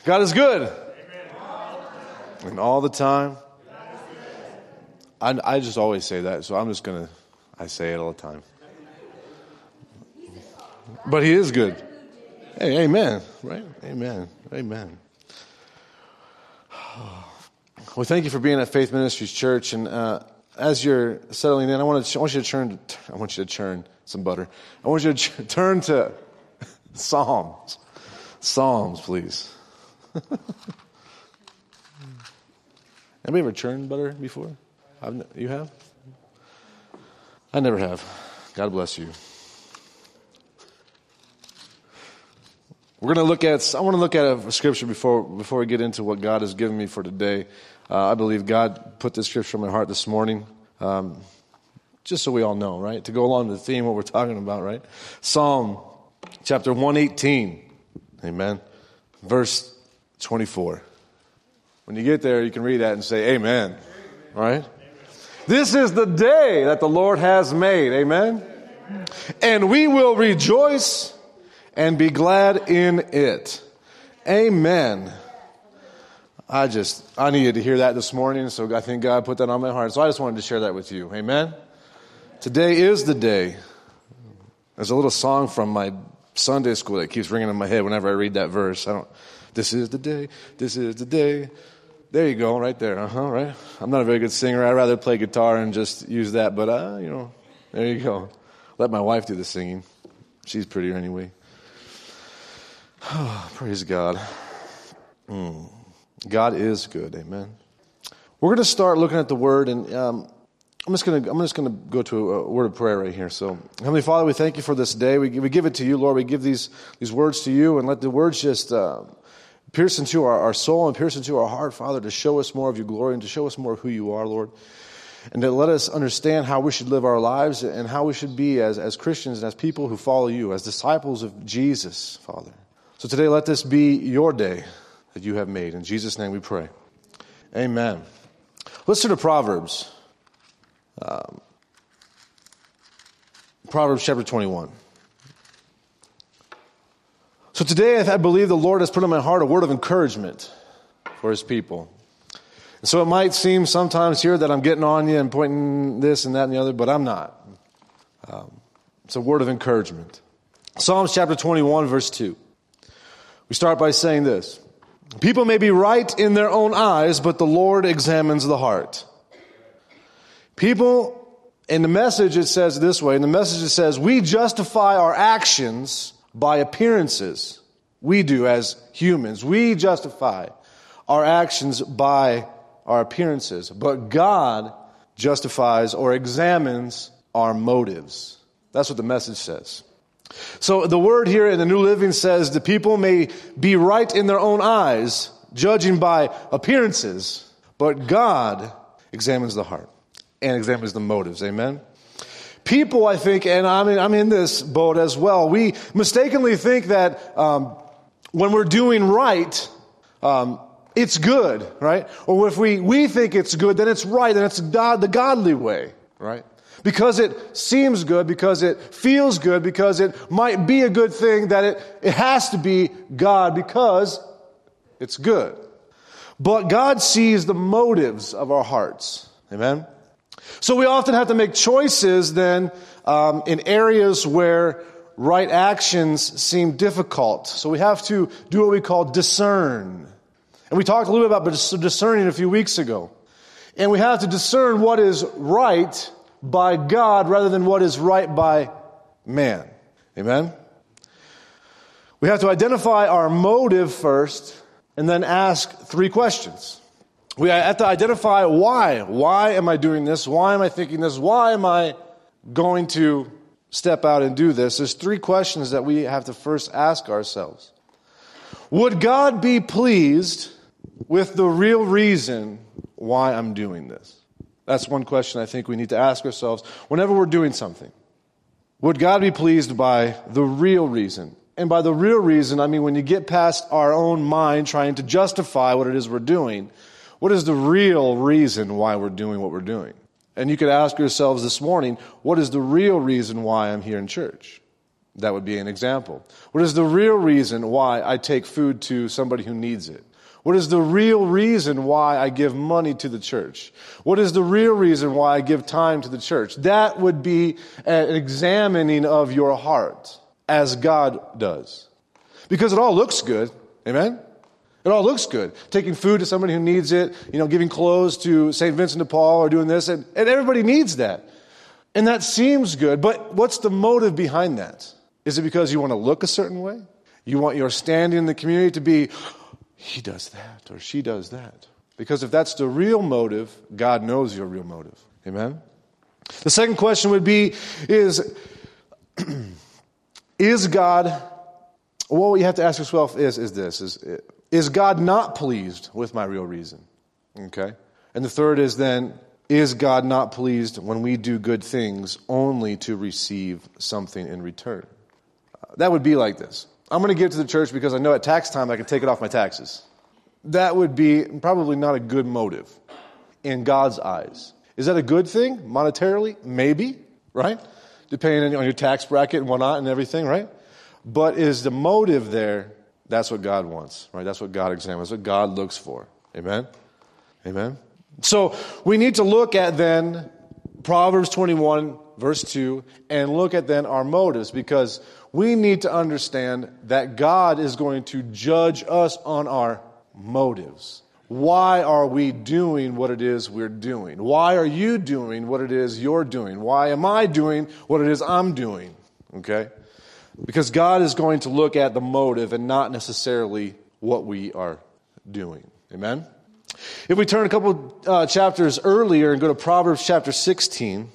God is good. And all the time. I just always say that, so I say it all the time. But he is good. Hey, amen, right? Amen. Amen. Well, thank you for being at Faith Ministries Church. And as you're settling in, I want you to churn some butter. I want you to turn to Psalms. Psalms, please. Anybody ever churned butter before? You have? I never have. God bless you. I want to look at a scripture before we get into what God has given me for today. I believe God put this scripture in my heart this morning, just so we all know, right? To go along with the theme, what we're talking about, right? Psalm chapter 118, amen, verse 24. When you get there, you can read that and say, amen, right? This is the day that the Lord has made, amen? And we will rejoice and be glad in it. Amen. I needed to hear that this morning, so I think God put that on my heart. So I just wanted to share that with you. Amen. Today is the day. There's a little song from my Sunday school that keeps ringing in my head whenever I read that verse. This is the day. This is the day. There you go, right there. Right. I'm not a very good singer. I'd rather play guitar and just use that, but there you go. Let my wife do the singing. She's prettier anyway. Oh, praise God. God is good. Amen. We're going to start looking at the Word, and I'm just going to go to a word of prayer right here. So, Heavenly Father, we thank you for this day. We give it to you, Lord. We give these words to you, and let the words just pierce into our soul and pierce into our heart, Father, to show us more of your glory and to show us more of who you are, Lord. And to let us understand how we should live our lives and how we should be as Christians and as people who follow you, as disciples of Jesus, Father. So today, let this be your day that you have made. In Jesus' name we pray. Amen. Let's turn to Proverbs. Proverbs chapter 21. So today, I believe the Lord has put in my heart a word of encouragement for his people. And so it might seem sometimes here that I'm getting on you and pointing this and that and the other, but I'm not. It's a word of encouragement. Psalms chapter 21, verse 2. We start by saying this. People may be right in their own eyes, but the Lord examines the heart. People, in the Message it says this way, in the Message it says, we justify our actions by appearances. We do as humans. We justify our actions by our appearances. But God justifies or examines our motives. That's what the Message says. So the word here in the New Living says the people may be right in their own eyes, judging by appearances, but God examines the heart and examines the motives. Amen? People, I think, and I'm in this boat as well, we mistakenly think that when we're doing right, it's good, right? Or if we think it's good, then it's right, and it's the godly way, right? Because it seems good, because it feels good, because it might be a good thing, that it has to be God because it's good. But God sees the motives of our hearts. Amen? So we often have to make choices then in areas where right actions seem difficult. So we have to do what we call discern. And we talked a little bit about discerning a few weeks ago. And we have to discern what is right by God rather than what is right by man. Amen? We have to identify our motive first and then ask 3 questions. We have to identify why. Why am I doing this? Why am I thinking this? Why am I going to step out and do this? There's 3 questions that we have to first ask ourselves. Would God be pleased with the real reason why I'm doing this? That's one question I think we need to ask ourselves whenever we're doing something. Would God be pleased by the real reason? And by the real reason, I mean when you get past our own mind trying to justify what it is we're doing, what is the real reason why we're doing what we're doing? And you could ask yourselves this morning, what is the real reason why I'm here in church? That would be an example. What is the real reason why I take food to somebody who needs it? What is the real reason why I give money to the church? What is the real reason why I give time to the church? That would be an examining of your heart as God does. Because it all looks good. Amen? It all looks good. Taking food to somebody who needs it, giving clothes to St. Vincent de Paul or doing this. And everybody needs that. And that seems good. But what's the motive behind that? Is it because you want to look a certain way? You want your standing in the community to be, he does that or she does that. Because if that's the real motive, God knows your real motive. Amen? The second question would be, is God, what you have to ask yourself is God not pleased with my real reason? Okay? And the third is then, is God not pleased when we do good things only to receive something in return? That would be like this. I'm going to give to the church because I know at tax time I can take it off my taxes. That would be probably not a good motive in God's eyes. Is that a good thing monetarily? Maybe, right? Depending on your tax bracket and whatnot and everything, right? But is the motive there? That's what God wants, right? That's what God examines, what God looks for. Amen? Amen? So we need to look at then Proverbs 21, verse 2, and look at then our motives, because we need to understand that God is going to judge us on our motives. Why are we doing what it is we're doing? Why are you doing what it is you're doing? Why am I doing what it is I'm doing? Okay? Because God is going to look at the motive and not necessarily what we are doing. Amen? If we turn a couple chapters earlier and go to Proverbs chapter 16,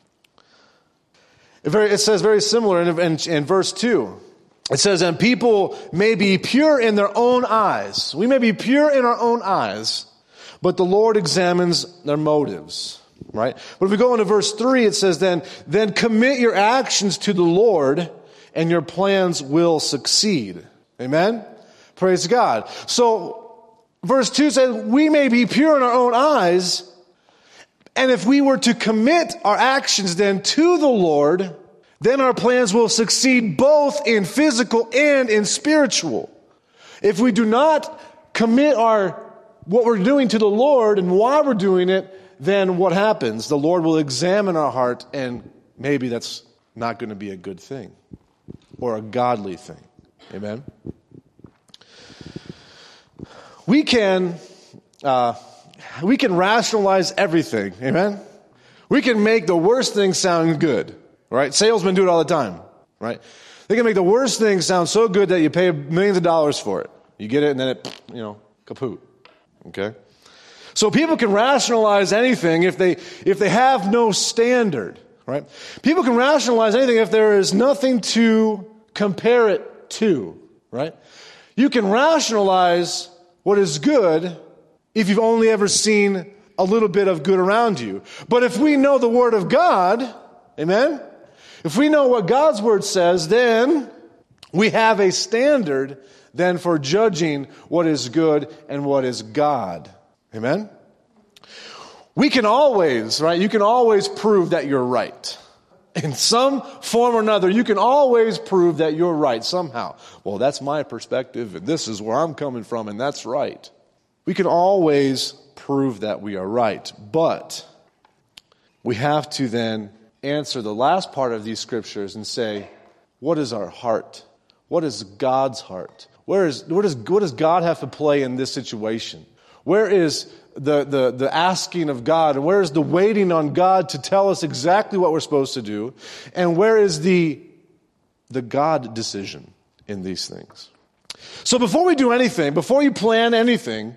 it says very similar in verse 2. It says, and people may be pure in their own eyes. We may be pure in our own eyes, but the Lord examines their motives. Right? But if we go into verse 3, it says, then commit your actions to the Lord, and your plans will succeed. Amen? Praise God. So, verse 2 says, we may be pure in our own eyes, and if we were to commit our actions then to the Lord, then our plans will succeed both in physical and in spiritual. If we do not commit what we're doing to the Lord and why we're doing it, then what happens? The Lord will examine our heart, and maybe that's not going to be a good thing or a godly thing. Amen? We can rationalize everything. Amen? We can make the worst things sound good. Right? Salesmen do it all the time. Right? They can make the worst things sound so good that you pay millions of dollars for it. You get it and then it, kaput. Okay? So people can rationalize anything if they have no standard. Right? People can rationalize anything if there is nothing to compare it to. Right? You can rationalize what is good if you've only ever seen a little bit of good around you. But if we know the Word of God, amen? If we know what God's Word says, then we have a standard then for judging what is good and what is God. Amen? We can always, right? You can always prove that you're right. In some form or another, you can always prove that you're right somehow. Well, that's my perspective, and this is where I'm coming from, and that's right. We can always prove that we are right, but we have to then answer the last part of these scriptures and say, what is our heart? What is God's heart? What does God have to play in this situation? Where is the asking of God, and where is the waiting on God to tell us exactly what we're supposed to do, and where is the God decision in these things? So before we do anything, before you plan anything,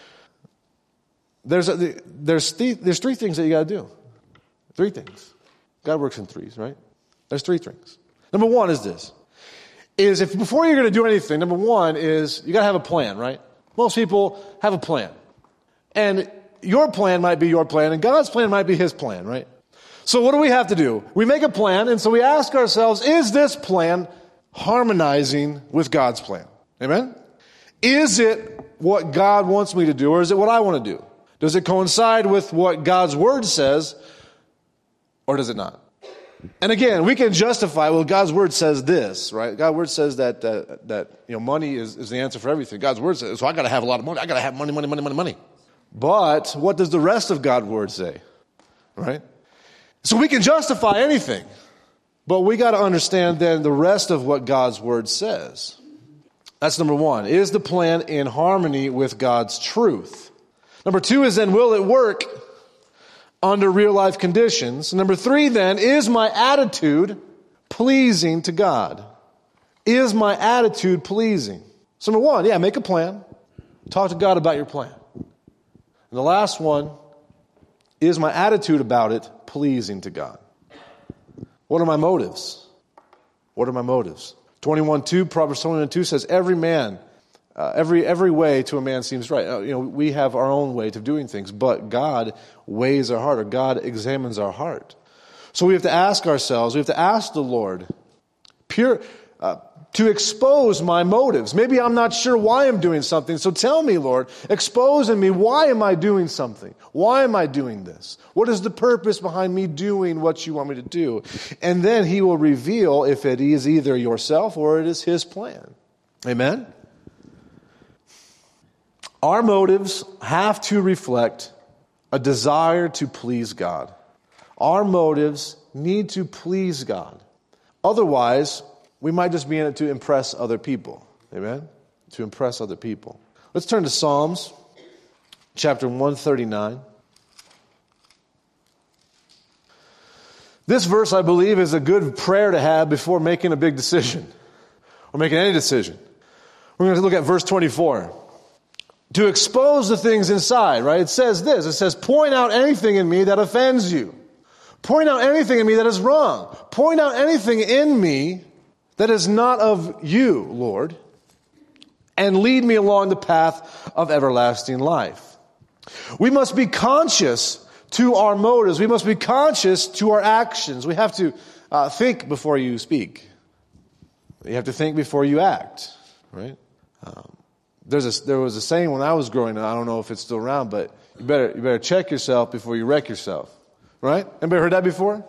there's three things that you got to do. Three things. God works in threes, right? There's three things. Number one is this. If before you're going to do anything, number one is you got to have a plan, right? Most people have a plan. And your plan might be your plan, and God's plan might be His plan, right? So what do we have to do? We make a plan, and so we ask ourselves, is this plan harmonizing with God's plan? Amen? Is it what God wants me to do, or is it what I want to do? Does it coincide with what God's Word says, or does it not? And again, we can justify, well, God's word says this, right? God's word says that money is the answer for everything. God's word says, so I got to have a lot of money. I got to have money. But what does the rest of God's word say, right? So we can justify anything, but we got to understand then the rest of what God's word says. That's number one. Is the plan in harmony with God's truth? Number two is then, will it work under real life conditions? Number three then, is my attitude pleasing to God? Is my attitude pleasing? So number one, make a plan. Talk to God about your plan. And the last one, is my attitude about it pleasing to God? What are my motives? What are my motives? 21:2, Proverbs 21:2 says, every way to a man seems right. We have our own way of doing things, but God weighs our heart, or God examines our heart. So we have to ask ourselves, we have to ask the Lord to expose my motives. Maybe I'm not sure why I'm doing something, so tell me, Lord, expose in me, why am I doing something? Why am I doing this? What is the purpose behind me doing what you want me to do? And then he will reveal if it is either yourself or it is his plan. Amen? Our motives have to reflect a desire to please God. Our motives need to please God. Otherwise, we might just be in it to impress other people. Amen? To impress other people. Let's turn to Psalms chapter 139. This verse, I believe, is a good prayer to have before making a big decision or making any decision. We're going to look at verse 24. To expose the things inside, right? It says this. It says, point out anything in me that offends you. Point out anything in me that is wrong. Point out anything in me that is not of you, Lord, and lead me along the path of everlasting life. We must be conscious to our motives. We must be conscious to our actions. We have to think before you speak. You have to think before you act, right? There was a saying when I was growing up, I don't know if it's still around, but you better check yourself before you wreck yourself, right? Anybody heard that before?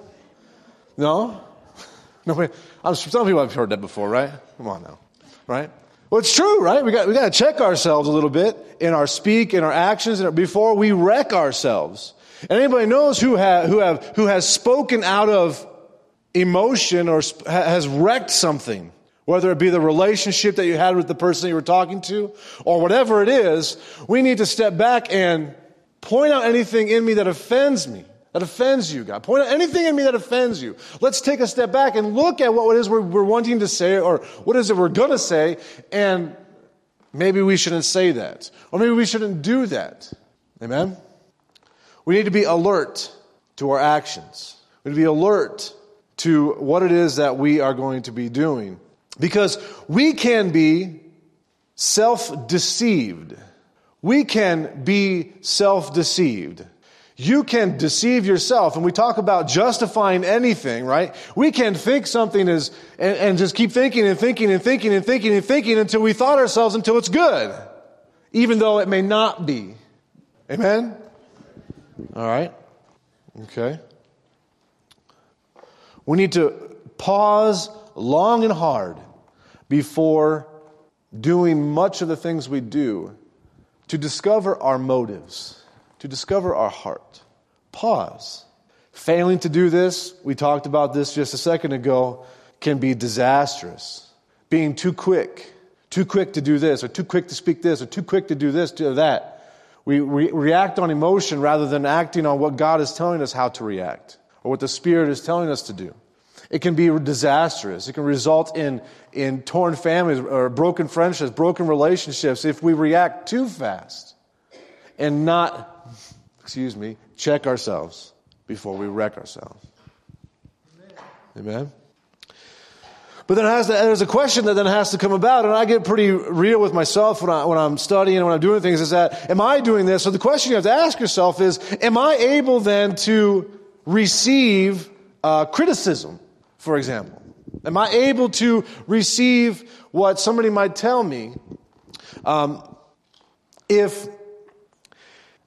No? Nobody? Some people have heard that before, right? Come on now, right? Well, it's true, right? We got to check ourselves a little bit in our speak, in our actions, before we wreck ourselves. And anybody knows who has spoken out of emotion or has wrecked something, whether it be the relationship that you had with the person that you were talking to, or whatever it is, we need to step back and point out anything in me that offends me. That offends you, God. Point out anything in me that offends you. Let's take a step back and look at what it is we're wanting to say, or what is it we're going to say, and maybe we shouldn't say that. Or maybe we shouldn't do that. Amen? We need to be alert to our actions. We need to be alert to what it is that we are going to be doing. Because we can be self-deceived. We can be self-deceived. You can deceive yourself. And we talk about justifying anything, right? We can think something is, and just keep thinking and thinking and thinking and thinking and thinking until we thought ourselves until it's good. Even though it may not be. Amen? All right. Okay. We need to pause long and hard before doing much of the things we do to discover our motives, to discover our heart. Pause. Failing to do this, we talked about this just a second ago, can be disastrous. Being too quick to do this, or too quick to speak this, or too quick to do this, to that. We react on emotion rather than acting on what God is telling us how to react, or what the Spirit is telling us to do. It can be disastrous. It can result in torn families or broken friendships, broken relationships if we react too fast and not, check ourselves before we wreck ourselves. Amen? But then there's a question that then has to come about, and I get pretty real with myself when I'm studying and when I'm doing things, is that, am I doing this? So the question you have to ask yourself is, am I able then to receive criticism, for example? Am I able to receive what somebody might tell me if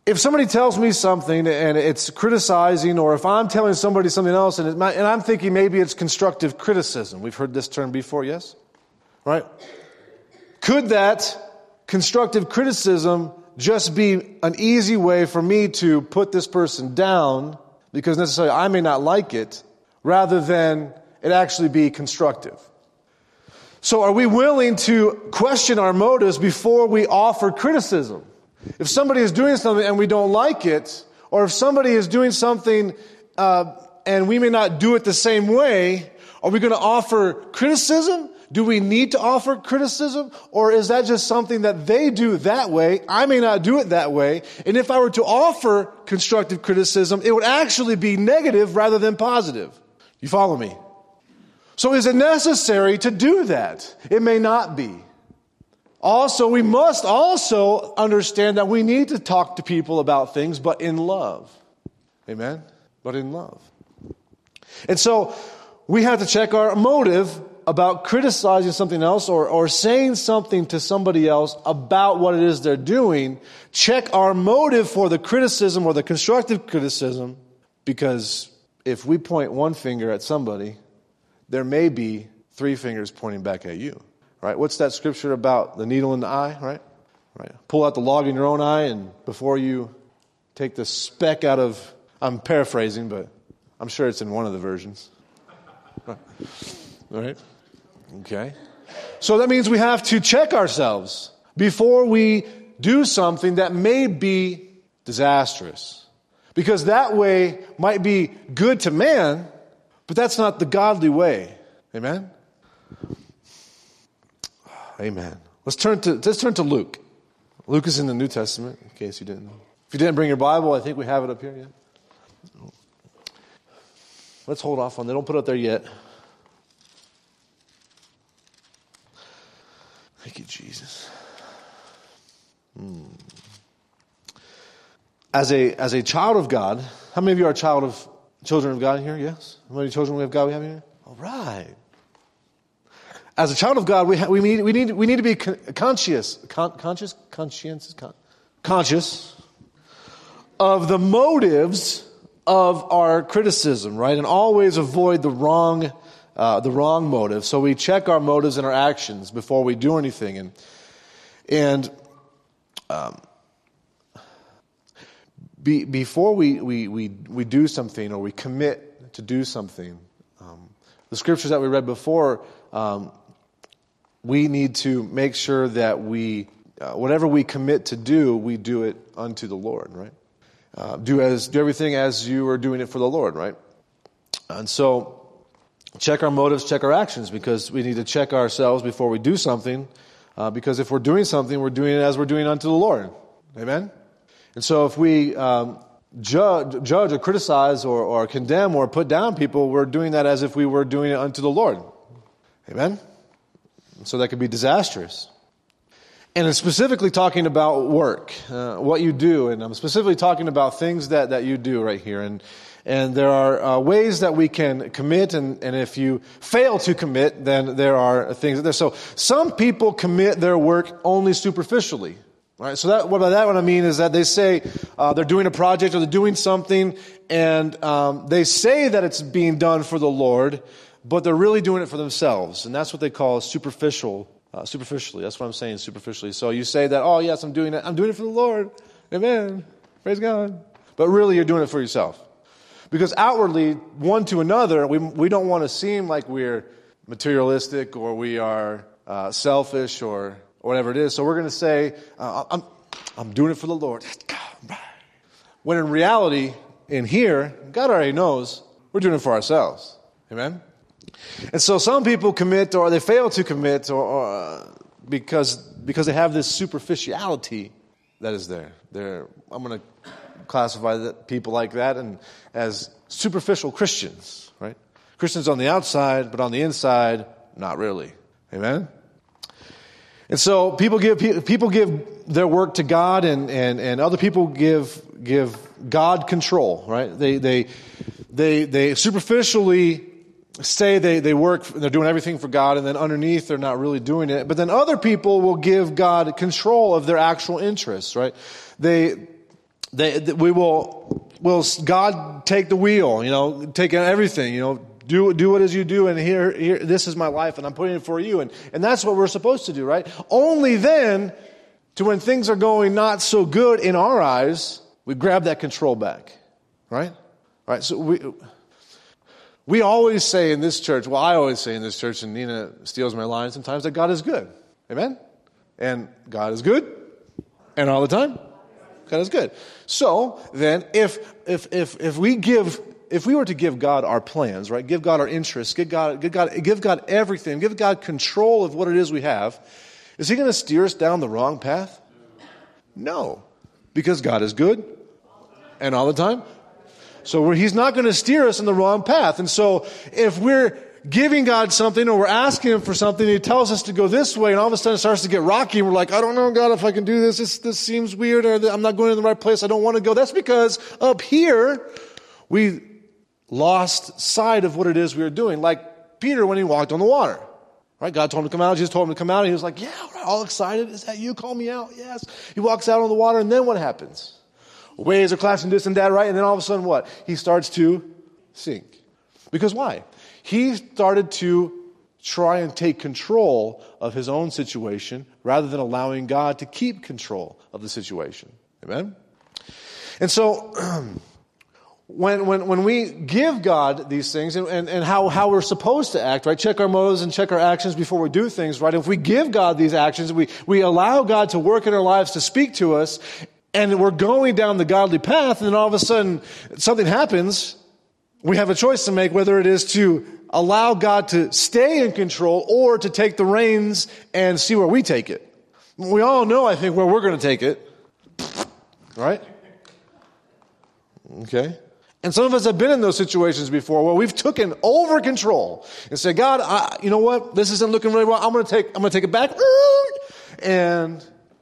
if somebody tells me something and it's criticizing, or if I'm telling somebody something else and I'm thinking maybe it's constructive criticism. We've heard this term before, yes? Right? Could that constructive criticism just be an easy way for me to put this person down because necessarily I may not like it, rather than it actually be constructive? So are we willing to question our motives before we offer criticism? If somebody is doing something and we don't like it, or if somebody is doing something and we may not do it the same way, are we going to offer criticism? Do we need to offer criticism? Or is that just something that they do that way? I may not do it that way. And if I were to offer constructive criticism, it would actually be negative rather than positive. You follow me? So is it necessary to do that? It may not be. Also, we must also understand that we need to talk to people about things, but in love. Amen? But in love. And so we have to check our motive about criticizing something else or saying something to somebody else about what it is they're doing. Check our motive for the criticism or the constructive criticism, because if we point one finger at somebody, there may be 3 fingers pointing back at you. Right? What's that scripture about the needle in the eye, right? Right. Pull out the log in your own eye, and before you take the speck out of, I'm paraphrasing, but I'm sure it's in one of the versions. Right? Okay. So that means we have to check ourselves before we do something that may be disastrous. Because that way might be good to man, but that's not the godly way. Amen? Amen. Let's turn to Luke. Luke is in the New Testament, in case you didn't know. If you didn't bring your Bible, I think we have it up here yet. Let's hold off on that. Don't put it up there yet. Thank you, Jesus. As a child of God, how many of you are children of God here? Yes? How many children of God we have here? All right. As a child of God, we need to be conscious of the motives of our criticism, right? And always avoid the wrong motive. So we check our motives and our actions before we do anything. And before we do something or we commit to do something, the scriptures that we read before. We need to make sure that whatever we commit to do, we do it unto the Lord, right? Do everything as you are doing it for the Lord, right? And so, check our motives, check our actions, because we need to check ourselves before we do something. Because if we're doing something, we're doing it as we're doing unto the Lord. Amen? And so if we judge or criticize or condemn or put down people, we're doing that as if we were doing it unto the Lord. Amen? So that could be disastrous. And it's specifically talking about work, what you do. And I'm specifically talking about things that you do right here. And there are ways that we can commit. And if you fail to commit, then there are things there. So some people commit their work only superficially. Right? So what I mean is that they say they're doing a project or they're doing something. And they say that it's being done for the Lord, but they're really doing it for themselves. And that's what they call superficially. That's what I'm saying, superficially. So you say that, oh, yes, I'm doing it. I'm doing it for the Lord. Amen. Praise God. But really, you're doing it for yourself. Because outwardly, one to another, we don't want to seem like we're materialistic or we are selfish or whatever it is. So we're going to say, I'm doing it for the Lord. When in reality, in here, God already knows we're doing it for ourselves. Amen? And so some people commit or they fail to commit or because they have this superficiality that is there. I'm going to classify people like that as superficial Christians, right? Christians on the outside, but on the inside, not really. Amen? And so people give their work to God, and other people give God control, right? They superficially say they work, they're doing everything for God, and then underneath they're not really doing it. But then other people will give God control of their actual interests, right? They we will God take the wheel, take everything, do what as you do, and here, this is my life, and I'm putting it for you, and that's what we're supposed to do, right? Only then, to when things are going not so good in our eyes, we grab that control back, right? Right. So we always say in this church, I always say in this church, and Nina steals my line sometimes, that God is good, amen? And God is good, and all the time, God is good. So then, if we were to give God our plans, right? Give God our interests, give God everything, give God control of what it is we have, is He going to steer us down the wrong path? No, because God is good, and all the time. So He's not going to steer us in the wrong path. And so if we're giving God something, or we're asking Him for something, He tells us to go this way, and all of a sudden it starts to get rocky, and we're like, I don't know, God, if I can do this. This seems weird, or I'm not going in the right place. I don't want to go. That's because up here, we lost sight of what it is we were doing. Like Peter when he walked on the water. Right? God told him to come out. Jesus told him to come out. And he was like, yeah, all excited. Is that you? Call me out. Yes. He walks out on the water, and then what happens? Waves are clashing, this and that, right? And then all of a sudden what? He starts to sink. Because why? He started to try and take control of his own situation rather than allowing God to keep control of the situation. Amen? And so when we give God these things and how we're supposed to act, right? Check our motives and check our actions before we do things, right? If we give God these actions, we allow God to work in our lives to speak to us, and we're going down the godly path, and then all of a sudden something happens, we have a choice to make, whether it is to allow God to stay in control or to take the reins and see where we take it. We all know, I think, where we're going to take it. Right? Okay. And some of us have been in those situations before where we've taken over control and said, God, you know what? This isn't looking really well. I'm going to take it back. And,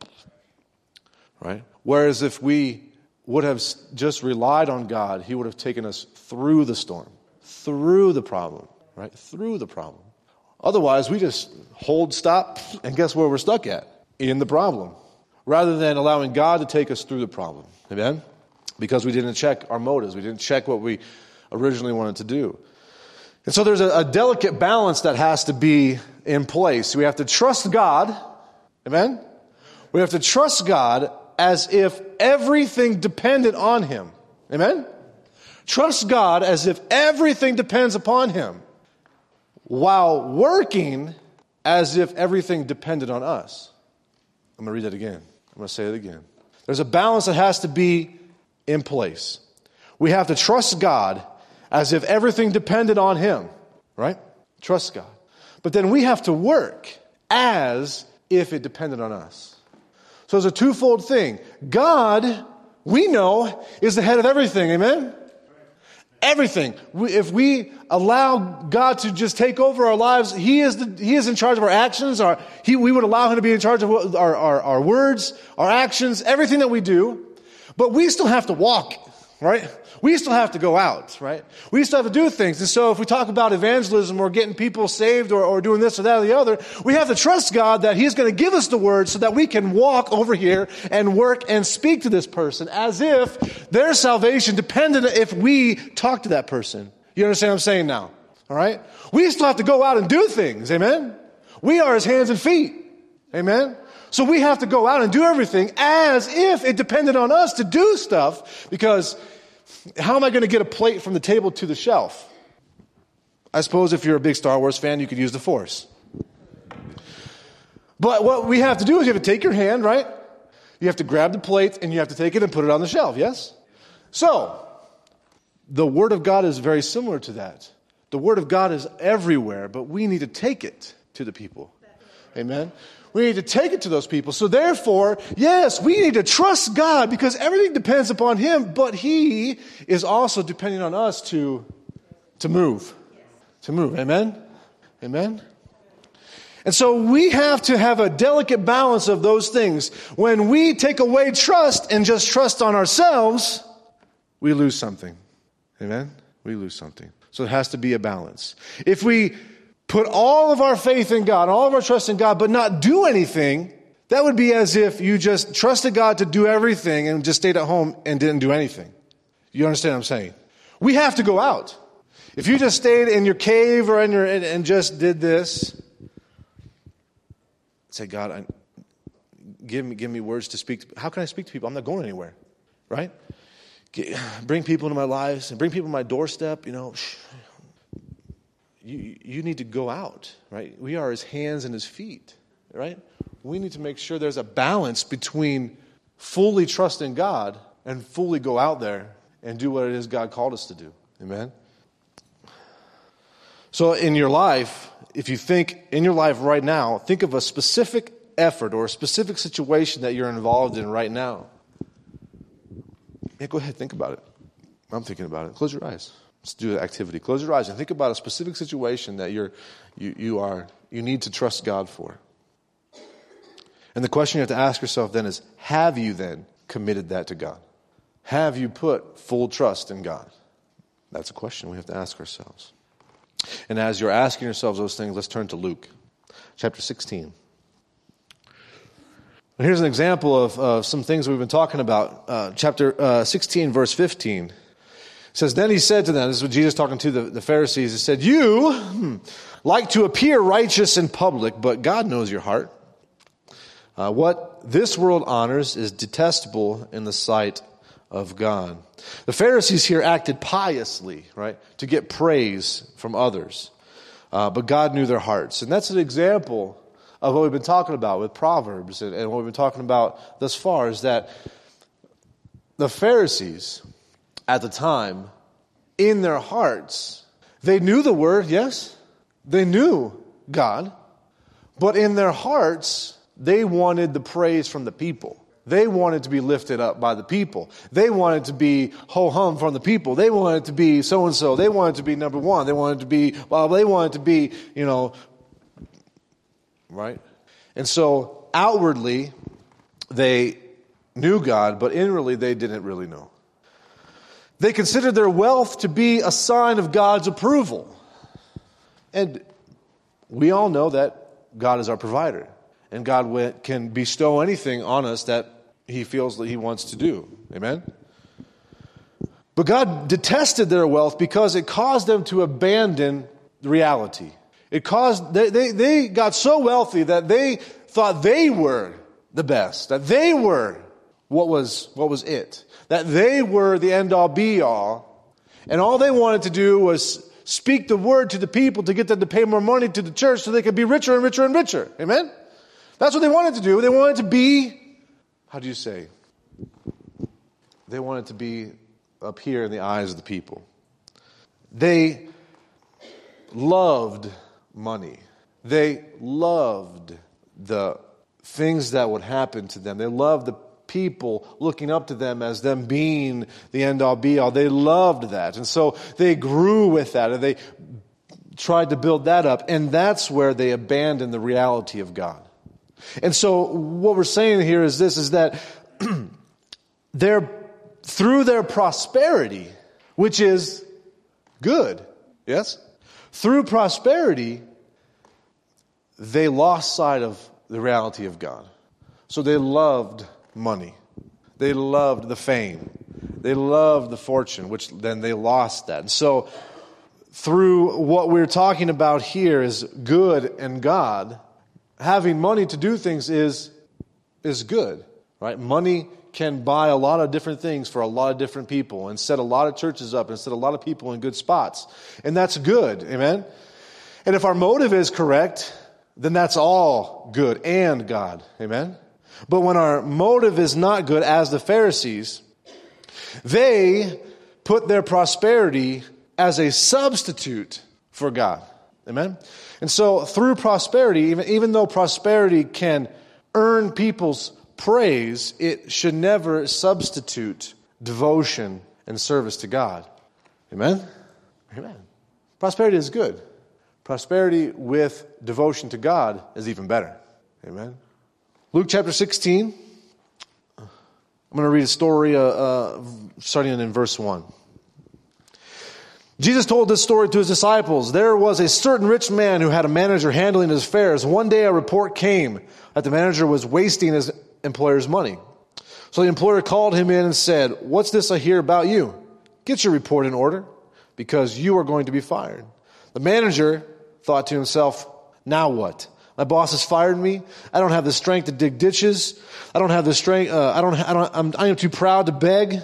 right? Whereas if we would have just relied on God, He would have taken us through the storm, through the problem, right? Through the problem. Otherwise, we just stop, and guess where we're stuck at? In the problem. Rather than allowing God to take us through the problem. Amen? Because we didn't check our motives. We didn't check what we originally wanted to do. And so there's a delicate balance that has to be in place. We have to trust God. Amen? We have to trust God as if everything depended on Him. Amen? Trust God as if everything depends upon Him, while working as if everything depended on us. I'm going to read that again. I'm going to say it again. There's a balance that has to be in place. We have to trust God as if everything depended on Him, right? Trust God. But then we have to work as if it depended on us. So it's a twofold thing. God, we know, is the head of everything. Amen? Everything. If we allow God to just take over our lives, He is in charge of our actions. We would allow Him to be in charge of our words, our actions, everything that we do. But we still have to walk, right? We still have to go out, right? We still have to do things. And so if we talk about evangelism or getting people saved or doing this or that or the other, we have to trust God that He's going to give us the word so that we can walk over here and work and speak to this person as if their salvation depended if we talk to that person. You understand what I'm saying now? All right? We still have to go out and do things. Amen? We are His hands and feet. Amen? So we have to go out and do everything as if it depended on us to do stuff, because how am I going to get a plate from the table to the shelf? I suppose if you're a big Star Wars fan, you could use the Force. But what we have to do is you have to take your hand, right? You have to grab the plate and you have to take it and put it on the shelf, yes? So, the Word of God is very similar to that. The Word of God is everywhere, but we need to take it to the people. Amen? We need to take it to those people. So therefore, yes, we need to trust God because everything depends upon Him, but He is also depending on us to move. To move. Amen? Amen? And so we have to have a delicate balance of those things. When we take away trust and just trust on ourselves, we lose something. Amen? We lose something. So it has to be a balance. If we put all of our faith in God, all of our trust in God, but not do anything, That would be as if you just trusted God to do everything and just stayed at home and didn't do anything. You understand what I'm saying? We have to go out. If you just stayed in your cave or and just did this, say, God, give me words to speak. How can I speak to people? I'm not going anywhere, right? Bring people into my lives and bring people to my doorstep. You need to go out, right? We are his hands and his feet, right? We need to make sure there's a balance between fully trusting God and fully go out there and do what it is God called us to do. Amen? So in your life, if you think in your life right now, think of a specific effort or a specific situation that you're involved in right now. Yeah, go ahead, think about it. I'm thinking about it. Close your eyes. Let's do the activity. Close your eyes and think about a specific situation that you need to trust God for. And the question you have to ask yourself then is, have you then committed that to God? Have you put full trust in God? That's a question we have to ask ourselves. And as you're asking yourselves those things, let's turn to Luke chapter 16. And here's an example of some things we've been talking about. Chapter 16, verse 15. It says, then he said to them, this is what Jesus talking to the Pharisees, he said, you like to appear righteous in public, but God knows your heart. What this world honors is detestable in the sight of God. The Pharisees here acted piously, right, to get praise from others. But God knew their hearts. And that's an example of what we've been talking about with Proverbs and what we've been talking about thus far, is that the Pharisees at the time, in their hearts, they knew the word, yes, they knew God, but in their hearts, they wanted the praise from the people. They wanted to be lifted up by the people. They wanted to be ho-hum from the people. They wanted to be so-and-so. They wanted to be number one. They wanted to be, well, they wanted to be, right? And so outwardly, they knew God, but inwardly, they didn't really know. They considered their wealth to be a sign of God's approval. And we all know that God is our provider. And God can bestow anything on us that he feels that he wants to do. Amen? But God detested their wealth because it caused them to abandon reality. It caused they got so wealthy that they thought they were the best, that they were what was it, that they were the end-all be-all, and all they wanted to do was speak the word to the people to get them to pay more money to the church so they could be richer and richer and richer. Amen? That's what they wanted to do. They wanted to be, how do you say? They wanted to be up here in the eyes of the people. They loved money. They loved the things that would happen to them. They loved the people looking up to them as them being the end-all be-all. They loved that. And so they grew with that, and they tried to build that up. And that's where they abandoned the reality of God. And so what we're saying here is this, is that through their prosperity, which is good, yes? Through prosperity, they lost sight of the reality of God. So they loved money. They loved the fame. They loved the fortune, which then they lost that. And so through what we're talking about here is good and God, having money to do things is good, right? Money can buy a lot of different things for a lot of different people and set a lot of churches up and set a lot of people in good spots. And that's good, amen? And if our motive is correct, then that's all good and God, amen? But when our motive is not good, as the Pharisees, they put their prosperity as a substitute for God, amen? And so through prosperity, even though prosperity can earn people's praise, it should never substitute devotion and service to God. Amen? Amen. Prosperity is good. Prosperity with devotion to God is even better. Amen? Luke chapter 16. I'm going to read a story starting in verse 1. Jesus told this story to his disciples. There was a certain rich man who had a manager handling his affairs. One day a report came that the manager was wasting his employer's money. So the employer called him in and said, "What's this I hear about you? Get your report in order, because you are going to be fired." The manager thought to himself, "Now what? My boss has fired me. I don't have the strength to dig ditches. I don't have the strength. I am too proud to beg.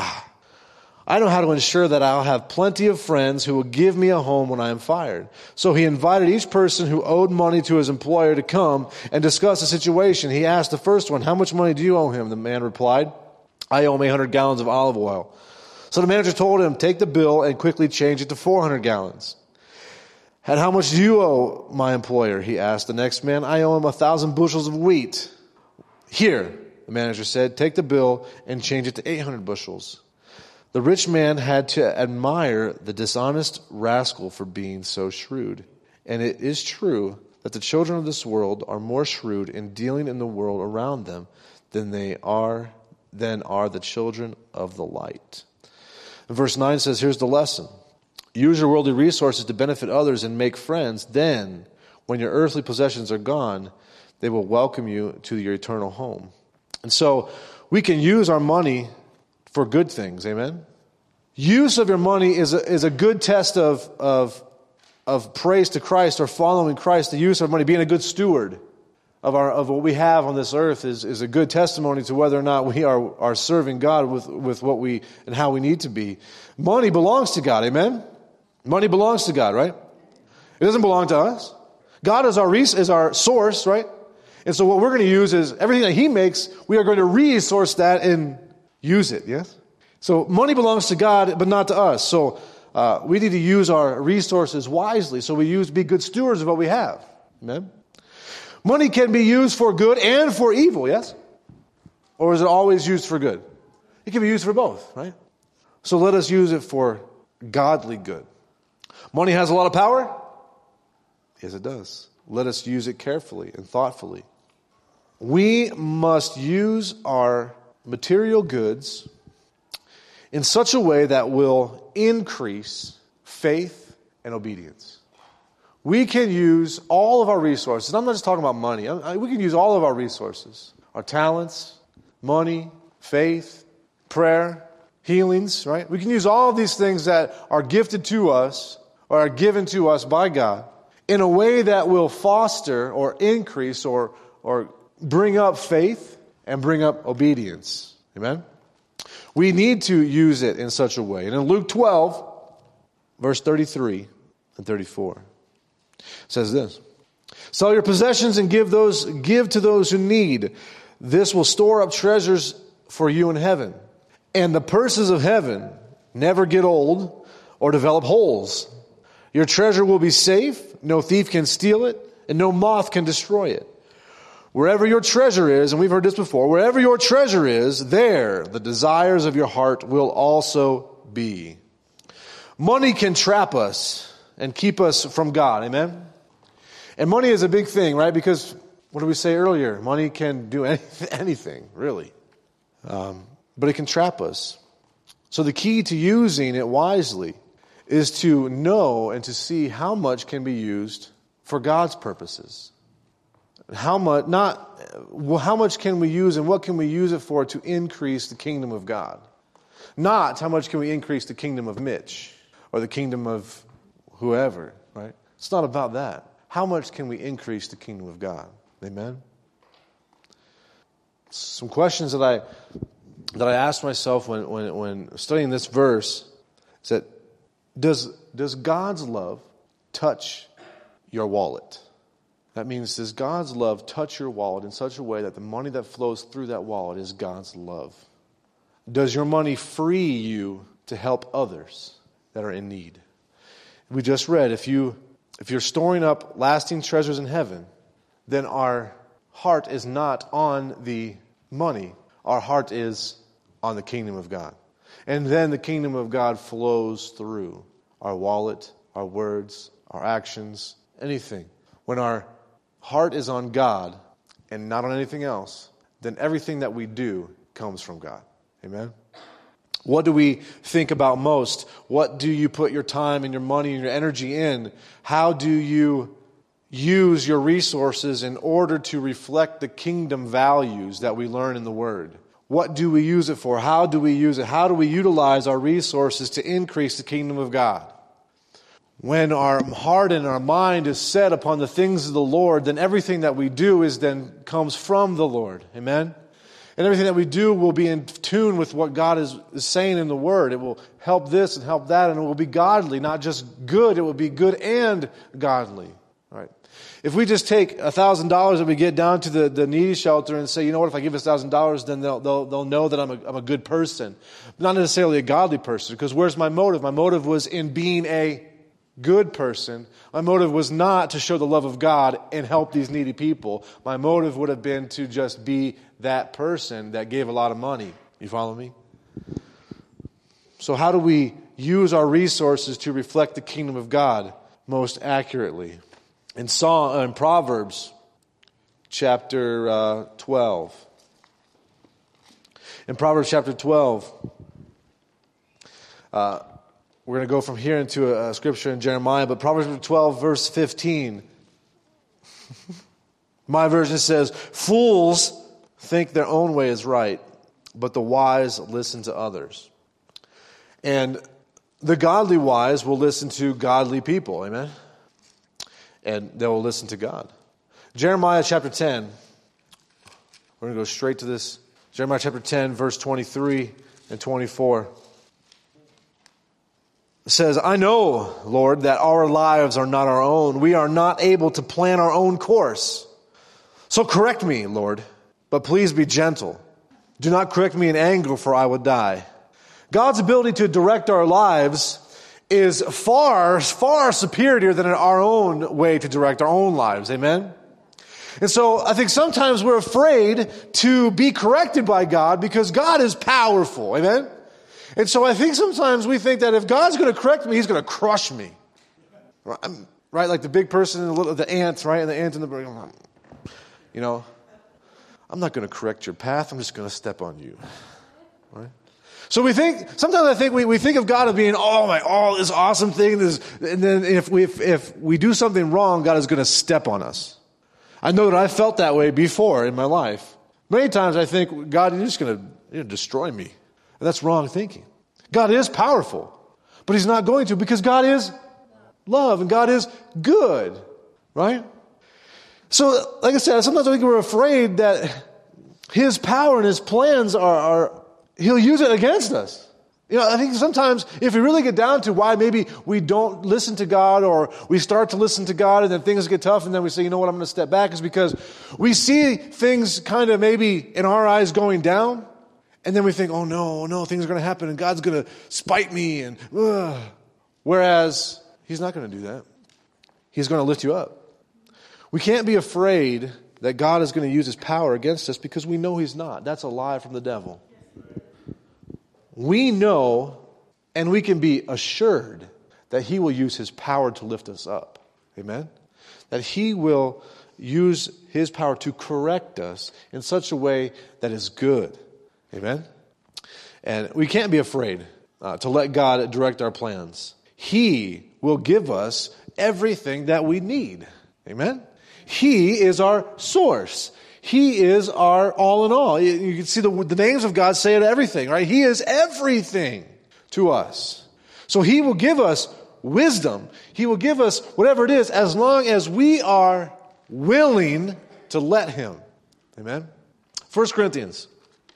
I know how to ensure that I'll have plenty of friends who will give me a home when I am fired." So he invited each person who owed money to his employer to come and discuss the situation. He asked the first one, "How much money do you owe him?" The man replied, "I owe him 800 gallons of olive oil." So the manager told him, "Take the bill and quickly change it to 400 gallons. "And how much do you owe my employer?" he asked the next man. "I owe him 1,000 bushels of wheat." "Here," the manager said, "take the bill and change it to 800 bushels. The rich man had to admire the dishonest rascal for being so shrewd. And it is true that the children of this world are more shrewd in dealing in the world around them than are the children of the light. And verse 9 says, here's the lesson. Use your worldly resources to benefit others and make friends. Then, when your earthly possessions are gone, they will welcome you to your eternal home. And so, we can use our money for good things, amen? Use of your money is a good test of praise to Christ or following Christ. The use of money, being a good steward of what we have on this earth is a good testimony to whether or not we are serving God with what we and how we need to be. Money belongs to God, amen? Money belongs to God, right? It doesn't belong to us. God is our source, right? And so what we're going to use is everything that He makes, we are going to resource that and use it, yes? So money belongs to God, but not to us. So we need to use our resources wisely. So we be good stewards of what we have. Amen? Money can be used for good and for evil, yes? Or is it always used for good? It can be used for both, right? So let us use it for godly good. Money has a lot of power? Yes, it does. Let us use it carefully and thoughtfully. We must use our material goods in such a way that will increase faith and obedience. We can use all of our resources. I'm not just talking about money. We can use all of our resources. Our talents, money, faith, prayer, healings, right? We can use all of these things that are gifted to us or are given to us by God in a way that will foster or increase or bring up faith and bring up obedience. Amen? We need to use it in such a way. And in Luke 12, verse 33 and 34, it says this. Sell your possessions and give to those who need. This will store up treasures for you in heaven. And the purses of heaven never get old or develop holes. Your treasure will be safe. No thief can steal it, and no moth can destroy it. Wherever your treasure is, and we've heard this before, wherever your treasure is, there the desires of your heart will also be. Money can trap us and keep us from God, amen? And money is a big thing, right? Because, what did we say earlier? Money can do anything, really. But it can trap us. So the key to using it wisely is to know and to see how much can be used for God's purposes. How much can we use and what can we use it for to increase the kingdom of God? Not how much can we increase the kingdom of Mitch or the kingdom of whoever, right? It's not about that. How much can we increase the kingdom of God? Amen? Some questions that I asked myself when studying this verse is that does God's love touch your wallet? That means, does God's love touch your wallet in such a way that the money that flows through that wallet is God's love? Does your money free you to help others that are in need? We just read, if you're storing up lasting treasures in heaven, then our heart is not on the money. Our heart is on the kingdom of God. And then the kingdom of God flows through our wallet, our words, our actions, anything. When our heart is on God and not on anything else, then everything that we do comes from God. Amen? What do we think about most? What do you put your time and your money and your energy in? How do you use your resources in order to reflect the kingdom values that we learn in the Word? What do we use it for? How do we use it? How do we utilize our resources to increase the kingdom of God? When our heart and our mind is set upon the things of the Lord, then everything that we do comes from the Lord. Amen? And everything that we do will be in tune with what God is saying in the Word. It will help this and help that, and it will be godly, not just good. It will be good and godly. All right. If we just take $1,000 that we get down to the needy shelter and say, you know what, if I give this $1,000, then they'll know that I'm a good person. Not necessarily a godly person, because where's my motive? My motive was in being a good person. My motive was not to show the love of God and help these needy people. My motive would have been to just be that person that gave a lot of money. You follow me? So how do we use our resources to reflect the kingdom of God most accurately? In Proverbs chapter 12. In Proverbs chapter 12, we're going to go from here into a scripture in Jeremiah, but Proverbs 12, verse 15. My version says, fools think their own way is right, but the wise listen to others. And the godly wise will listen to godly people, amen? And they will listen to God. Jeremiah chapter 10, we're going to go straight to this. Jeremiah chapter 10, verse 23 and 24. It says, I know, Lord, that our lives are not our own. We are not able to plan our own course. So correct me, Lord, but please be gentle. Do not correct me in anger, for I would die. God's ability to direct our lives is far, far superior than our own way to direct our own lives. Amen? And so I think sometimes we're afraid to be corrected by God because God is powerful. Amen? And so I think sometimes we think that if God's going to correct me, He's going to crush me. Right? Like the big person and the ant, right? And the ant in the... You know, I'm not going to correct your path. I'm just going to step on you. Right? So sometimes I think we think of God as being, this awesome thing. And then if we do something wrong, God is going to step on us. I know that I felt that way before in my life. Many times I think, God, you're just going to destroy me. And that's wrong thinking. God is powerful, but He's not going to, because God is love and God is good, right? So, like I said, sometimes I think we're afraid that His power and His plans He'll use it against us. You know, I think sometimes if we really get down to why maybe we don't listen to God, or we start to listen to God and then things get tough and then we say, you know what, I'm going to step back, is because we see things kind of maybe in our eyes going down. And then we think, oh no, things are going to happen and God's going to spite me. And whereas He's not going to do that. He's going to lift you up. We can't be afraid that God is going to use His power against us, because we know He's not. That's a lie from the devil. We know, and we can be assured that He will use His power to lift us up. Amen? That He will use His power to correct us in such a way that is good. Amen? And we can't be afraid to let God direct our plans. He will give us everything that we need. Amen? He is our source. He is our all in all. You can see the names of God say it everything, right? He is everything to us. So He will give us wisdom. He will give us whatever it is, as long as we are willing to let Him. Amen? 1 Corinthians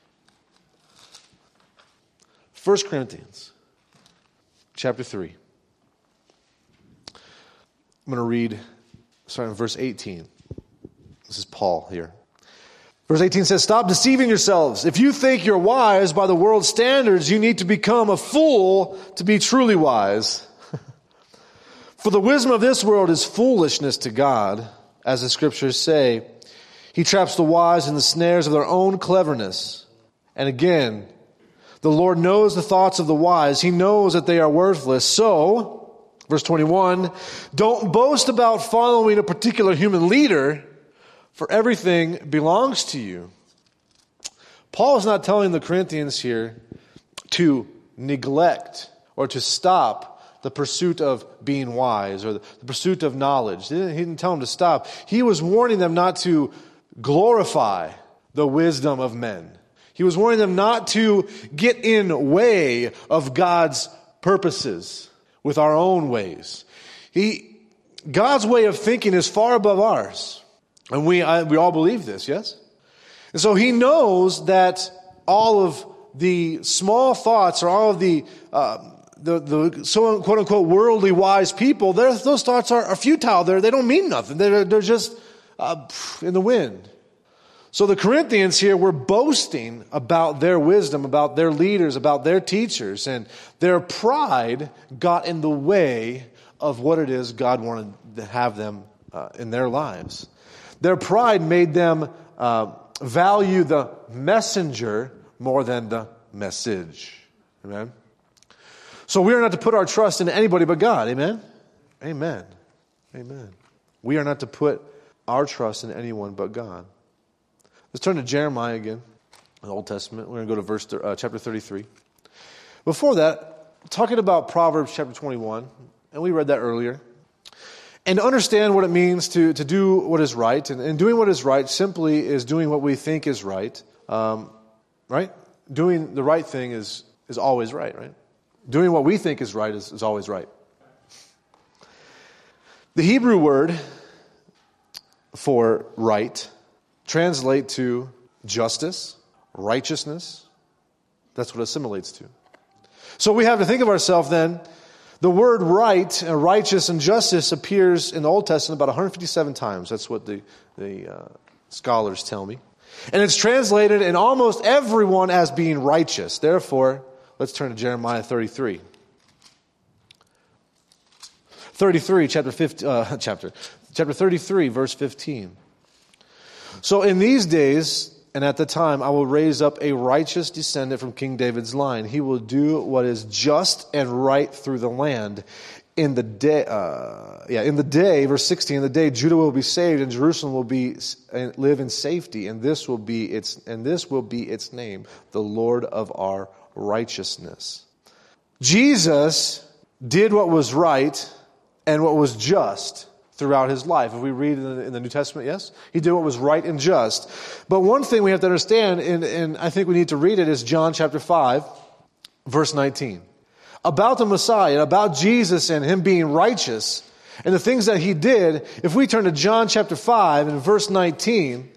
chapter 3. I'm going to read starting in verse 18. This is Paul here. Verse 18 says, stop deceiving yourselves. If you think you're wise by the world's standards, you need to become a fool to be truly wise. For the wisdom of this world is foolishness to God, as the scriptures say. He traps the wise in the snares of their own cleverness. And again, the Lord knows the thoughts of the wise. He knows that they are worthless. So, verse 21, don't boast about following a particular human leader, for everything belongs to you. Paul is not telling the Corinthians here to neglect or to stop the pursuit of being wise or the pursuit of knowledge. He didn't tell them to stop. He was warning them not to glorify the wisdom of men. He was warning them not to get in way of God's purposes with our own ways. God's way of thinking is far above ours. And we all believe this, yes? And so he knows that all of the small thoughts or all of the so quote unquote worldly wise people, those thoughts are futile. They don't mean nothing. They're just in the wind. So the Corinthians here were boasting about their wisdom, about their leaders, about their teachers, and their pride got in the way of what it is God wanted to have them in their lives. Their pride made them value the messenger more than the message. Amen. So we are not to put our trust in anybody but God. Amen? Amen. Amen. We are not to put our trust in anyone but God. Let's turn to Jeremiah again, the Old Testament. We're going to go to chapter 33. Before that, talking about Proverbs chapter 21, and we read that earlier. And to understand what it means to do what is right, and doing what is right simply is doing what we think is right. Right? Doing the right thing is always right? Doing what we think is right is always right. The Hebrew word for right translate to justice, righteousness. That's what it assimilates to. So we have to think of ourselves then, the word right, righteous, and justice appears in the Old Testament about 157 times. That's what the scholars tell me. And it's translated in almost everyone as being righteous. Therefore, let's turn to Jeremiah 33. 33, chapter 33, verse 15. So in these days, and at the time, I will raise up a righteous descendant from King David's line. He will do what is just and right through the land. In the day, verse 16, in the day Judah will be saved and Jerusalem will live in safety, and this will be its name, the Lord of our righteousness. Jesus did what was right and what was just throughout his life. If we read in the New Testament, yes, he did what was right and just. But one thing we have to understand, and I think we need to read it, is John chapter 5, verse 19. About the Messiah, about Jesus and him being righteous, and the things that he did. If we turn to John chapter 5 and verse 19,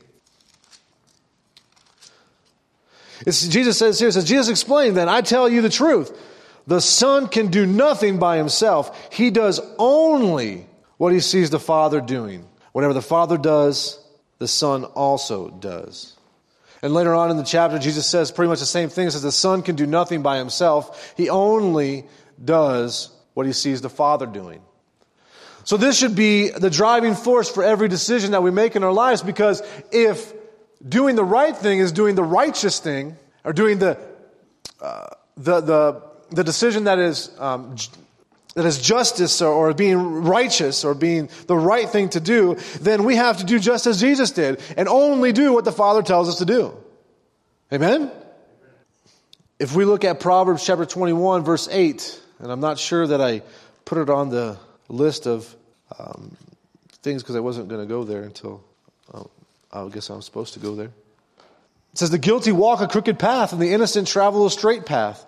Jesus says here, Jesus explained then, I tell you the truth. The Son can do nothing by himself. He does only what he sees the Father doing. Whatever the Father does, the Son also does. And later on in the chapter, Jesus says pretty much the same thing. He says the Son can do nothing by himself. He only does what he sees the Father doing. So this should be the driving force for every decision that we make in our lives, because if doing the right thing is doing the righteous thing, or doing the decision that is justice or being righteous or being the right thing to do, then we have to do just as Jesus did and only do what the Father tells us to do. Amen? If we look at Proverbs chapter 21, verse 8, and I'm not sure that I put it on the list of things because I wasn't going to go there until I guess I'm supposed to go there. It says, the guilty walk a crooked path and the innocent travel a straight path.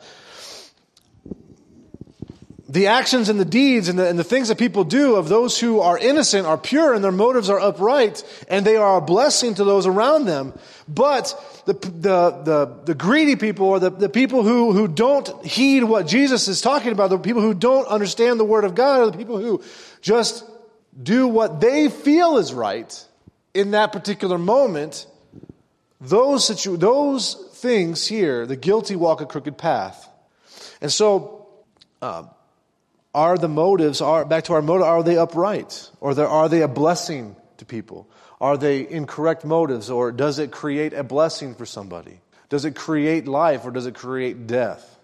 The actions and the deeds and the things that people do of those who are innocent are pure and their motives are upright and they are a blessing to those around them. But the greedy people, or the people who don't heed what Jesus is talking about, the people who don't understand the Word of God, or the people who just do what they feel is right in that particular moment, those things here, the guilty walk a crooked path. And so, are the motives, back to our motive, are they upright? Or are they a blessing to people? Are they incorrect motives? Or does it create a blessing for somebody? Does it create life or does it create death?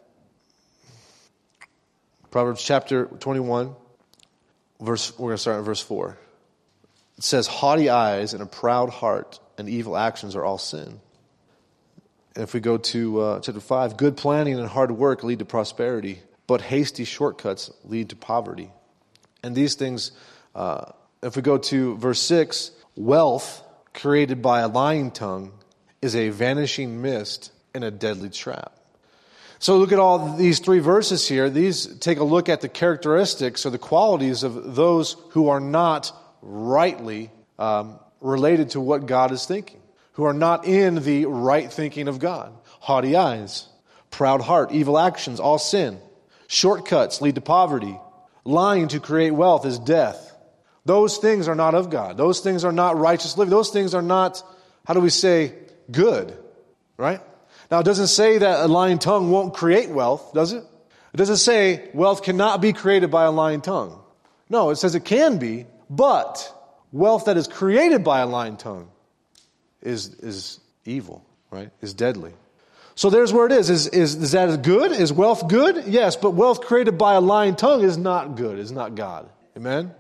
Proverbs chapter 21, we're going to start at verse 4. It says, haughty eyes and a proud heart and evil actions are all sin. And if we go to chapter 5, good planning and hard work lead to prosperity, but hasty shortcuts lead to poverty. And these things, if we go to verse 6, wealth created by a lying tongue is a vanishing mist and a deadly trap. So look at all these three verses here. These take a look at the characteristics or the qualities of those who are not rightly related to what God is thinking, who are not in the right thinking of God. Haughty eyes, proud heart, evil actions, all sin. Shortcuts lead to poverty. Lying to create wealth is death. Those things are not of God. Those things are not righteous living. Those things are not, how do we say, good, right? Now, it doesn't say that a lying tongue won't create wealth, does it? It doesn't say wealth cannot be created by a lying tongue. No, it says it can be, but wealth that is created by a lying tongue is evil, right? Is deadly. So there's where it is. Is that good? Is wealth good? Yes, but wealth created by a lying tongue is not good. Is not God. Amen?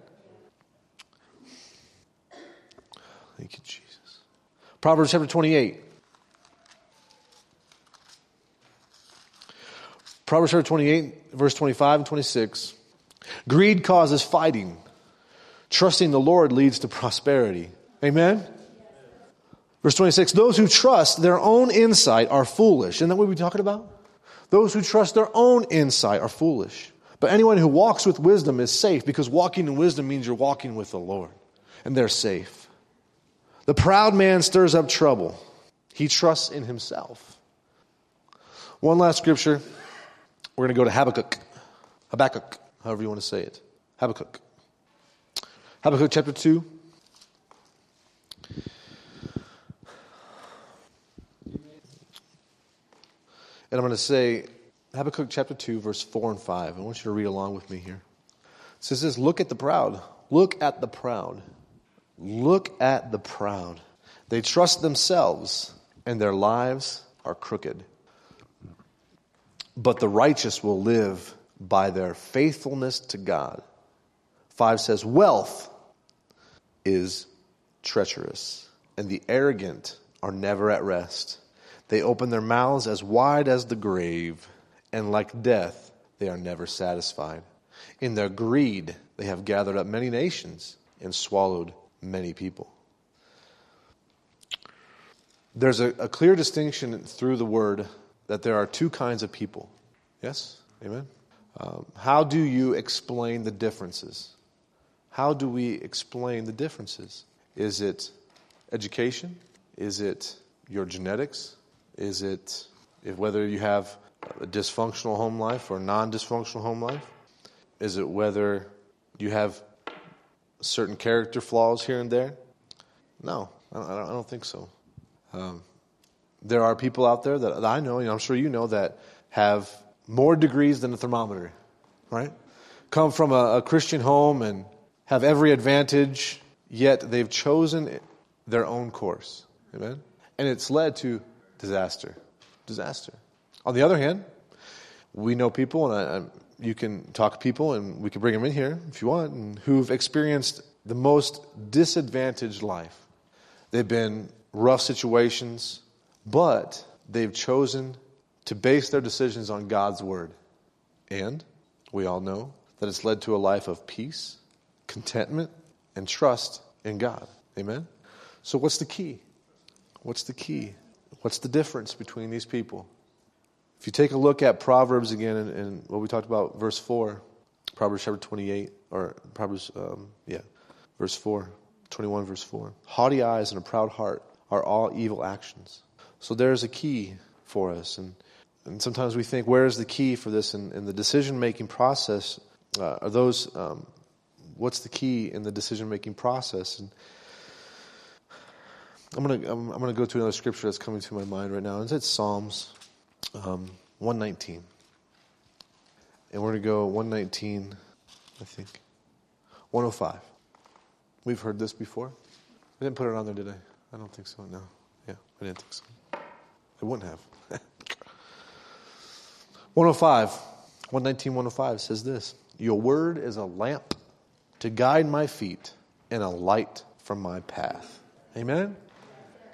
Thank you, Jesus. Proverbs chapter 28. Proverbs chapter 28, verse 25 and 26. Greed causes fighting. Trusting the Lord leads to prosperity. Amen? Verse 26, those who trust their own insight are foolish. Isn't that what we're talking about? Those who trust their own insight are foolish. But anyone who walks with wisdom is safe, because walking in wisdom means you're walking with the Lord. And they're safe. The proud man stirs up trouble. He trusts in himself. One last scripture. We're going to go to Habakkuk, however you want to say it. Habakkuk chapter 2. And I'm going to say Habakkuk chapter 2, verse 4 and 5. I want you to read along with me here. It says this, look at the proud. Look at the proud. Look at the proud. They trust themselves, and their lives are crooked. But the righteous will live by their faithfulness to God. 5 says, wealth is treacherous, and the arrogant are never at rest. They open their mouths as wide as the grave, and like death, they are never satisfied. In their greed, they have gathered up many nations and swallowed many people. There's a clear distinction through the word that there are two kinds of people. Yes? Amen? How do you explain the differences? How do we explain the differences? Is it education? Is it your genetics? Is it whether you have a dysfunctional home life or non-dysfunctional home life? Is it whether you have certain character flaws here and there? No, I don't think so. There are people out there that I know, and I'm sure you know, that have more degrees than a thermometer, right? Come from a Christian home and have every advantage, yet they've chosen their own course. Amen? And it's led to disaster. On the other hand, we know people, and you can talk to people, and we can bring them in here if you want, and who've experienced the most disadvantaged life. They've been rough situations, but they've chosen to base their decisions on God's word. And we all know that it's led to a life of peace, contentment, and trust in God. Amen? So what's the key? What's the key? What's the difference between these people? If you take a look at Proverbs again and what we talked about, verse 4, Proverbs chapter 28, or Proverbs, verse 4, 21 verse 4. Haughty eyes and a proud heart are all evil actions. So there's a key for us. And sometimes we think, where is the key for this in the decision-making process? What's the key in the decision-making process? And I'm gonna go to another scripture that's coming to my mind right now. It's Psalms 119. And we're going to go 119, I think. 105. We've heard this before. I didn't put it on there, did I? I don't think so, no. Yeah, I didn't think so. I wouldn't have. 119, 105 says this. Your word is a lamp to guide my feet and a light from my path. Amen?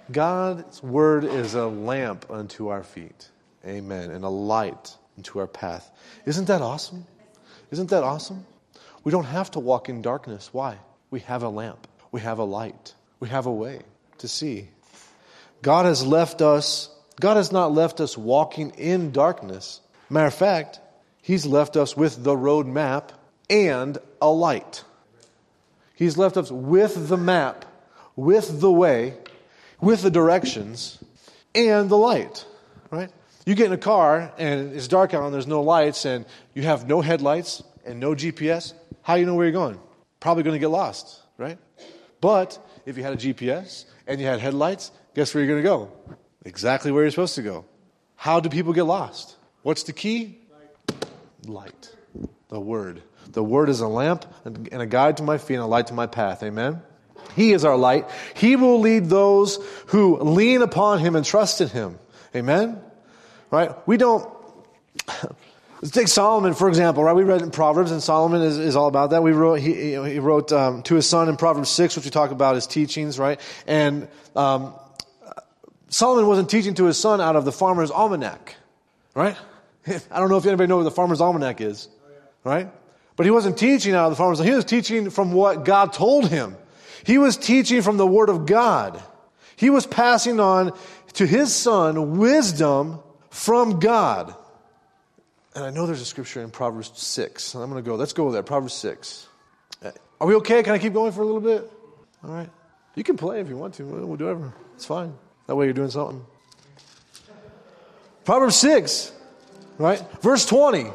God's word is a lamp unto our feet. Amen. And a light unto our path. Isn't that awesome? Isn't that awesome? We don't have to walk in darkness. Why? We have a lamp. We have a light. We have a way to see. God has not left us walking in darkness. Matter of fact, He's left us with the road map and a light. He's left us with the map, with the way, with the directions, and the light. Right? You get in a car and it's dark out and there's no lights and you have no headlights and no GPS. How do you know where you're going? Probably going to get lost, right? But if you had a GPS and you had headlights, guess where you're going to go? Exactly where you're supposed to go. How do people get lost? What's the key? Light. The Word. The Word is a lamp and a guide to my feet and a light to my path. Amen? He is our light. He will lead those who lean upon Him and trust in Him. Amen? Right? We don't... Let's take Solomon, for example, right? We read in Proverbs, and Solomon is all about that. He wrote to his son in Proverbs 6, which we talk about his teachings, right? And Solomon wasn't teaching to his son out of the Farmer's Almanac, right? I don't know if anybody knows what the Farmer's Almanac is, right? But he wasn't teaching out of the Farmer's Almanac. He was teaching from what God told him. He was teaching from the Word of God. He was passing on to his son wisdom from God. And I know there's a scripture in Proverbs 6. And let's go there, Proverbs 6. Are we okay? Can I keep going for a little bit? All right. You can play if you want to. We'll do whatever. It's fine. That way you're doing something. Proverbs 6, right? Verse 20.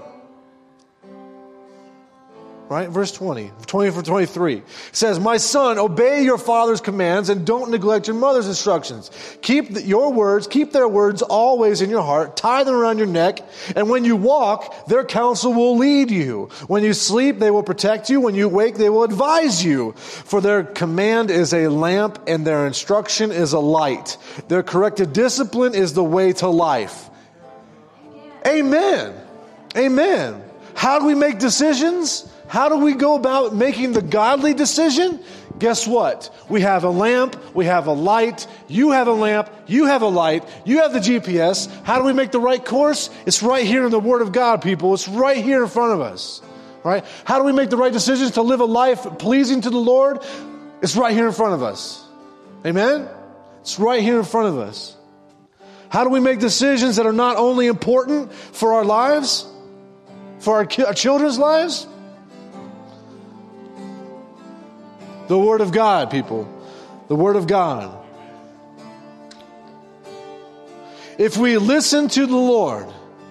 Right? Verse 20 for 23. It says, my son, obey your father's commands and don't neglect your mother's instructions. Keep their words always in your heart. Tie them around your neck. And when you walk, their counsel will lead you. When you sleep, they will protect you. When you wake, they will advise you. For their command is a lamp and their instruction is a light. Their corrective discipline is the way to life. Amen. Amen. How do we make decisions? How do we go about making the godly decision? Guess what? We have a lamp, we have a light, you have a lamp, you have a light, you have the GPS. How do we make the right course? It's right here in the Word of God, people. It's right here in front of us. Right? How do we make the right decisions to live a life pleasing to the Lord? It's right here in front of us. Amen? It's right here in front of us. How do we make decisions that are not only important for our lives, for our children's lives? The Word of God, people. The Word of God. If we listen to the Lord,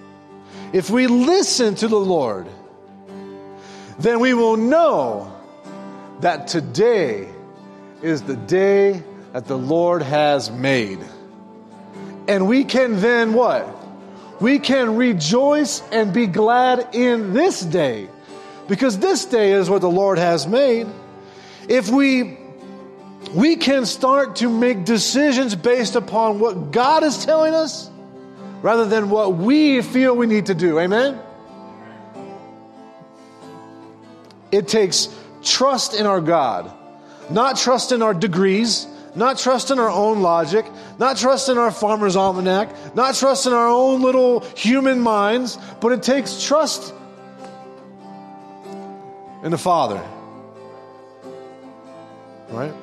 then we will know that today is the day that the Lord has made. And we can then what? We can rejoice and be glad in this day. Because this day is what the Lord has made. If we can start to make decisions based upon what God is telling us rather than what we feel we need to do. Amen? It takes trust in our God. Not trust in our degrees. Not trust in our own logic. Not trust in our Farmer's Almanac. Not trust in our own little human minds. But it takes trust in the Father. Right?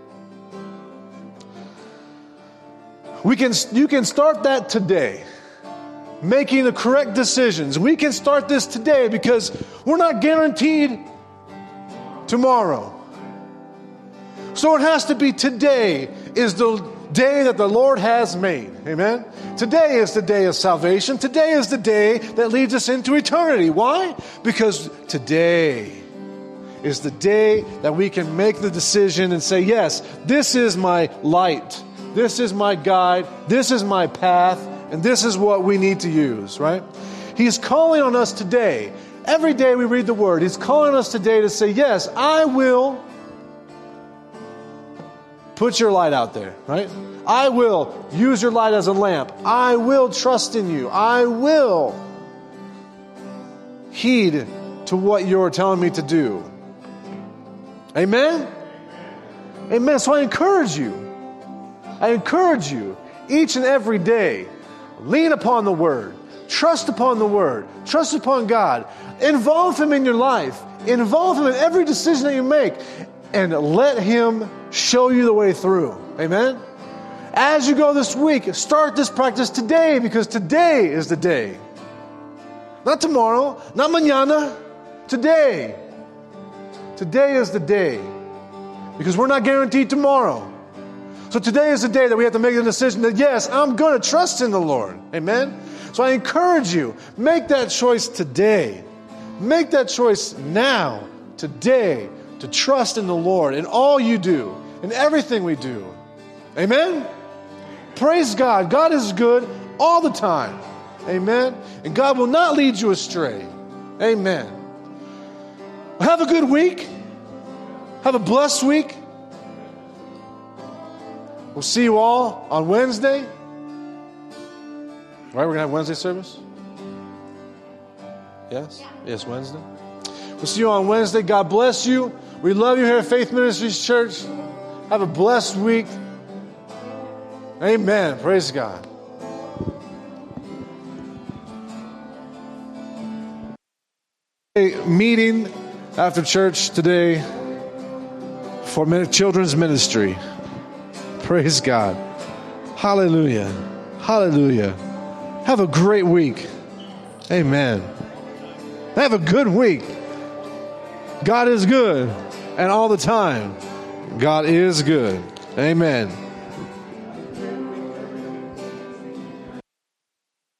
You can start that today. Making the correct decisions. We can start this today because we're not guaranteed tomorrow. So it has to be today is the day that the Lord has made. Amen? Today is the day of salvation. Today is the day that leads us into eternity. Why? Because today is the day that we can make the decision and say, yes, this is my light. This is my guide. This is my path. And this is what we need to use, right? He's calling on us today. Every day we read the Word. He's calling us today to say, yes, I will put your light out there, right? I will use your light as a lamp. I will trust in you. I will heed to what you're telling me to do. Amen? Amen. So I encourage you. I encourage you each and every day, lean upon the Word. Trust upon the Word. Trust upon God. Involve Him in your life. Involve Him in every decision that you make. And let Him show you the way through. Amen? As you go this week, start this practice today, because today is the day. Not tomorrow, not mañana. Today. Today is the day. Because we're not guaranteed tomorrow. So today is the day that we have to make the decision that, yes, I'm going to trust in the Lord. Amen? So I encourage you, make that choice today. Make that choice now, today, to trust in the Lord in all you do, in everything we do. Amen? Praise God. God is good all the time. Amen? And God will not lead you astray. Amen. Have a good week. Have a blessed week. We'll see you all on Wednesday. Right, we're going to have Wednesday service? Yes? Yes, Wednesday. We'll see you on Wednesday. God bless you. We love you here at Faith Ministries Church. Have a blessed week. Amen. Praise God. A meeting after church today for children's ministry. Praise God. Hallelujah. Hallelujah. Have a great week. Amen. Have a good week. God is good. And all the time, God is good. Amen.